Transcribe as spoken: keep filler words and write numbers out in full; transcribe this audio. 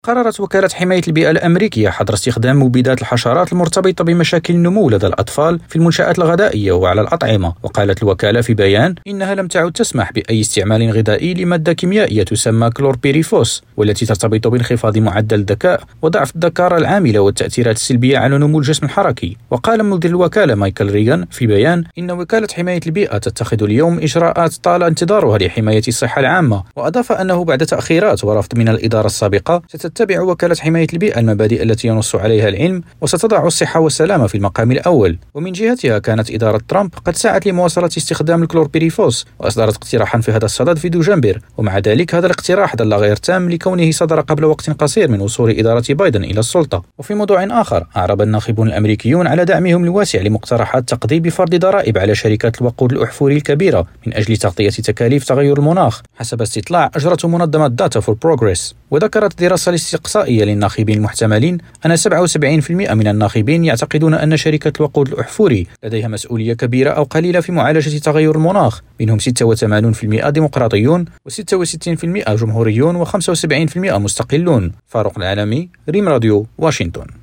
قررت وكالة حماية البيئة الأمريكية حظر استخدام مبيدات الحشرات المرتبطة بمشاكل النمو لدى الأطفال في المنشآت الغذائية وعلى الأطعمة. وقالت الوكالة في بيان إنها لم تعد تسمح بأي استعمال غذائي لمادة كيميائية تسمى كلوربيريفوس، والتي ترتبط بانخفاض معدل الذكاء وضعف الذكارة العاملة والتأثيرات السلبية على نمو الجسم الحركي. وقال مدير الوكالة مايكل ريغان في بيان إن وكالة حماية البيئة تتخذ اليوم إجراءات طال انتظارها لحماية الصحة العامة. وأضاف أنه بعد تأخيرات ورفض من الإدارة السابقة تتبع وكالة حماية البيئة المبادئ التي ينص عليها العلم وستضع الصحة والسلامة في المقام الأول. ومن جهتها كانت إدارة ترامب قد سعت لمواصلة استخدام الكلوربيريفوس وأصدرت اقتراحا في هذا الصدد في دجنبر، ومع ذلك هذا الاقتراح ظل غير تام لكونه صدر قبل وقت قصير من وصول إدارة بايدن إلى السلطة. وفي موضوع آخر، أعرب الناخبون الأمريكيون على دعمهم الواسع لمقترحات تقضي بفرض ضرائب على شركات الوقود الأحفوري الكبيرة من أجل تغطية تكاليف تغير المناخ، حسب استطلاع أجرته منظمة داتا فور بروغريس. وذكرت دراسة الاستقصائية للناخبين المحتملين أن سبعة وسبعين بالمئة من الناخبين يعتقدون أن شركة الوقود الأحفوري لديها مسؤولية كبيرة أو قليلة في معالجة تغير المناخ، منهم ستة وثمانين بالمئة ديمقراطيون وستة وستين بالمئة جمهوريون وخمسة وسبعين بالمئة مستقلون. فاروق العالمي، ريم راديو، واشنطن.